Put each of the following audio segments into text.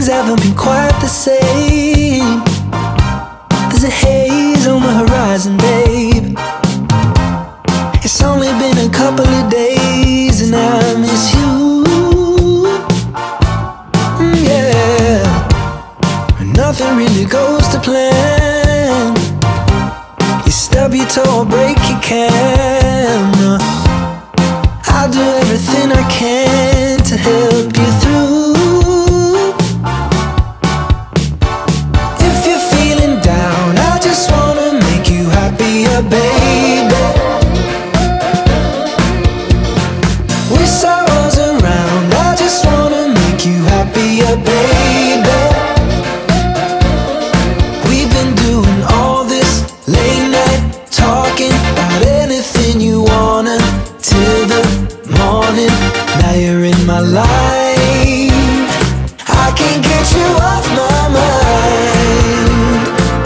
haven't been quite the same. There's a haze on the horizon, babe. It's only been a couple of days and I miss you. Yeah, nothing really goes to plan. You stub your toe or break your camera. I'll do everything I can to help you through. If you're feeling down, I just wanna make you happier, baby. Wish I was around, I just wanna make you happier, baby. We've been doing all this late night talking about anything you wanna till the morning. Now you're in my life, I can't get you off my mind.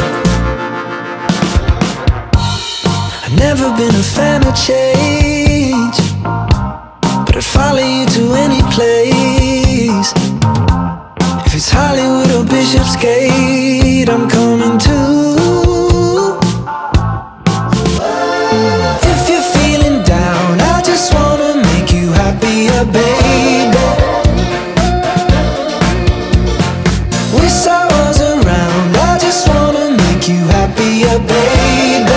I've never been a fan of change, but I'd follow you to any place. If it's Hollywood or Bishopsgate, I'm coming too. If you're feeling down, I just wanna make you happier, baby. Wish I was around, I just wanna make you happier, baby.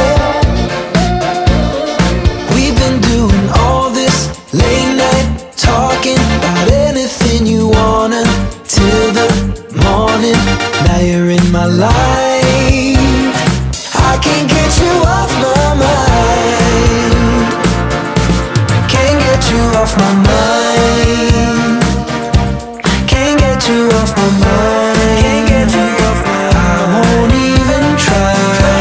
We've been doing all this late night talking about anything you wanna till the morning. Now you're in my life, I can't get you off my mind. Can't get you off my mind. Can't get you off my mind. Can't get you off my mind. I won't even try.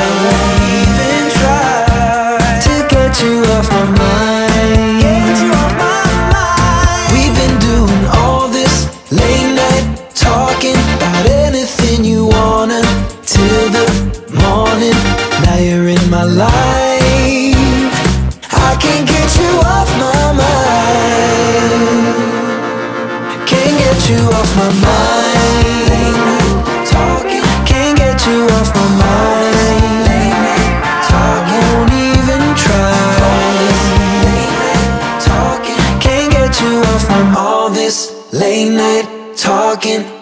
To get you off my mind. Get you off my mind. We've been doing all this late night talking about anything you wanna till the morning. Now you're in my life, I can't get you off my mind. Can't get you off my mind. Talking, can't get you off my mind. I won't even try. Talking, can't get you off my mind. All this late night talking